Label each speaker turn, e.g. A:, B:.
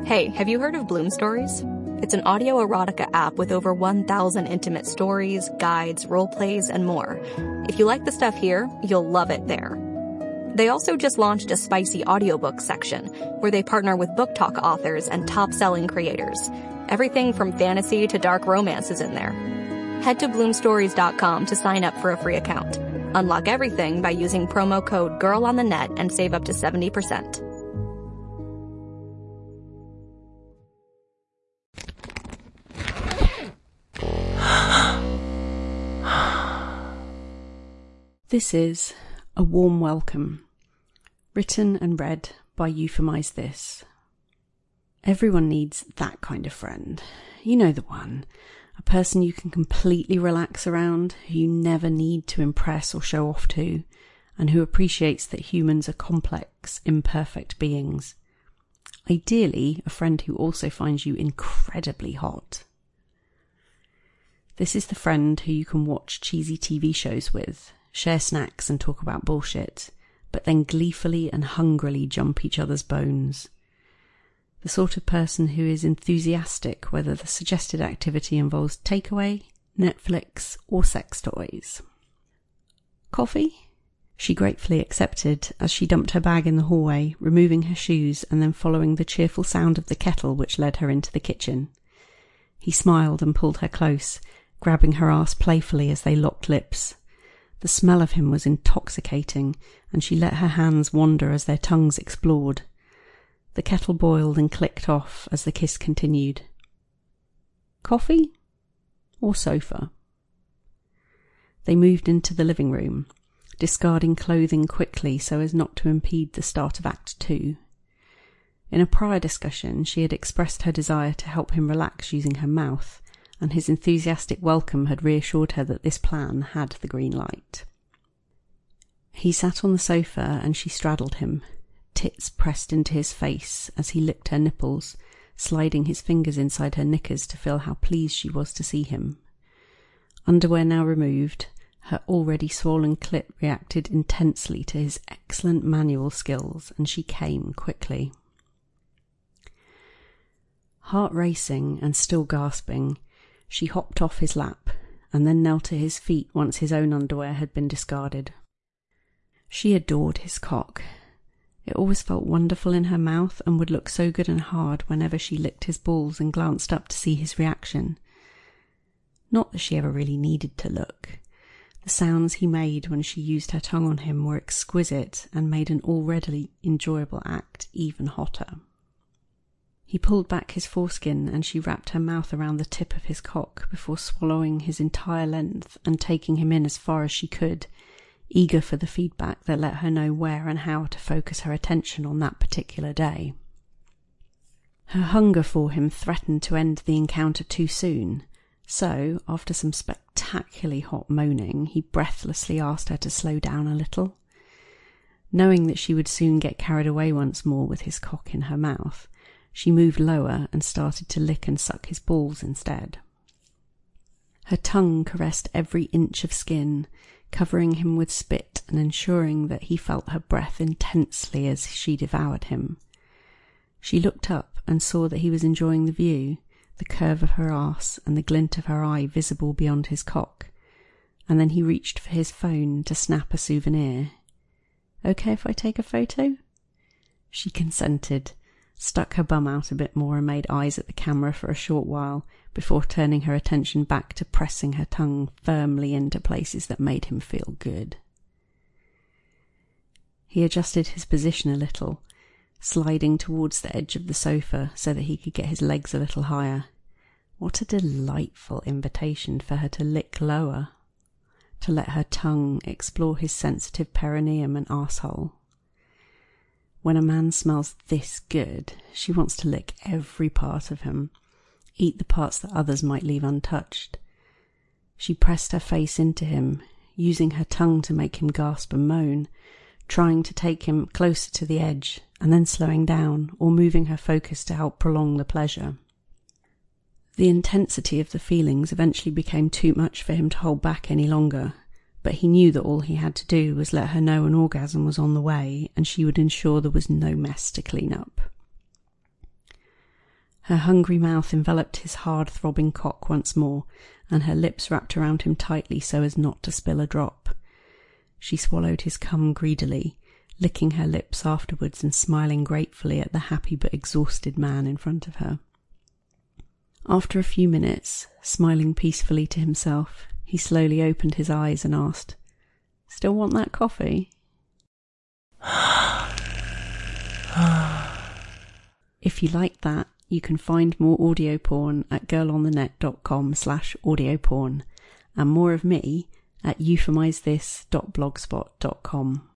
A: Hey, have you heard of Bloom Stories? It's an audio erotica app with over 1,000 intimate stories, guides, role plays, and more. If you like the stuff here, you'll love it there. They also just launched a spicy audiobook section where they partner with book talk authors and top-selling creators. Everything from fantasy to dark romance is in there. Head to bloomstories.com to sign up for a free account. Unlock everything by using promo code GIRLONTHENET and save up to 70%.
B: This is A Warm Welcome, written and read by Euphemize This. Everyone needs that kind of friend. You know the one. A person you can completely relax around, who you never need to impress or show off to, and who appreciates that humans are complex, imperfect beings. Ideally, a friend who also finds you incredibly hot. This is the friend who you can watch cheesy TV shows with, share snacks and talk about bullshit, but then gleefully and hungrily jump each other's bones. The sort of person who is enthusiastic whether the suggested activity involves takeaway, Netflix, or sex toys. Coffee? She gratefully accepted as she dumped her bag in the hallway, removing her shoes and then following the cheerful sound of the kettle which led her into the kitchen. He smiled and pulled her close, grabbing her arse playfully as they locked lips. The smell of him was intoxicating, and she let her hands wander as their tongues explored. The kettle boiled and clicked off as the kiss continued. Coffee? Or sofa? They moved into the living room, discarding clothing quickly so as not to impede the start of Act 2. In a prior discussion, she had expressed her desire to help him relax using her mouth, and his enthusiastic welcome had reassured her that this plan had the green light. He sat on the sofa and she straddled him, tits pressed into his face as he licked her nipples, sliding his fingers inside her knickers to feel how pleased she was to see him. Underwear now removed, her already swollen clit reacted intensely to his excellent manual skills, and she came quickly. Heart racing and still gasping, she hopped off his lap, and then knelt at his feet once his own underwear had been discarded. She adored his cock. It always felt wonderful in her mouth and would look so good and hard whenever she licked his balls and glanced up to see his reaction. Not that she ever really needed to look. The sounds he made when she used her tongue on him were exquisite and made an already enjoyable act even hotter. He pulled back his foreskin and she wrapped her mouth around the tip of his cock before swallowing his entire length and taking him in as far as she could, eager for the feedback that let her know where and how to focus her attention on that particular day. Her hunger for him threatened to end the encounter too soon, so, after some spectacularly hot moaning, he breathlessly asked her to slow down a little. Knowing that she would soon get carried away once more with his cock in her mouth, she moved lower and started to lick and suck his balls instead. Her tongue caressed every inch of skin, covering him with spit and ensuring that he felt her breath intensely as she devoured him. She looked up and saw that he was enjoying the view, the curve of her arse and the glint of her eye visible beyond his cock, and then he reached for his phone to snap a souvenir. "Okay if I take a photo?" She consented, stuck her bum out a bit more and made eyes at the camera for a short while before turning her attention back to pressing her tongue firmly into places that made him feel good. He adjusted his position a little, sliding towards the edge of the sofa so that he could get his legs a little higher. What a delightful invitation for her to lick lower, to let her tongue explore his sensitive perineum and arsehole. When a man smells this good, she wants to lick every part of him, eat the parts that others might leave untouched. She pressed her face into him, using her tongue to make him gasp and moan, trying to take him closer to the edge, and then slowing down or moving her focus to help prolong the pleasure. The intensity of the feelings eventually became too much for him to hold back any longer, but he knew that all he had to do was let her know an orgasm was on the way and she would ensure there was no mess to clean up. Her hungry mouth enveloped his hard, throbbing cock once more, and her lips wrapped around him tightly so as not to spill a drop. She swallowed his cum greedily, licking her lips afterwards and smiling gratefully at the happy but exhausted man in front of her. After a few minutes, smiling peacefully to himself, he slowly opened his eyes and asked, "Still want that coffee?" If you like that, you can find more audio porn at girlonthenet.com/audioporn and more of me at euphemizethis.blogspot.com.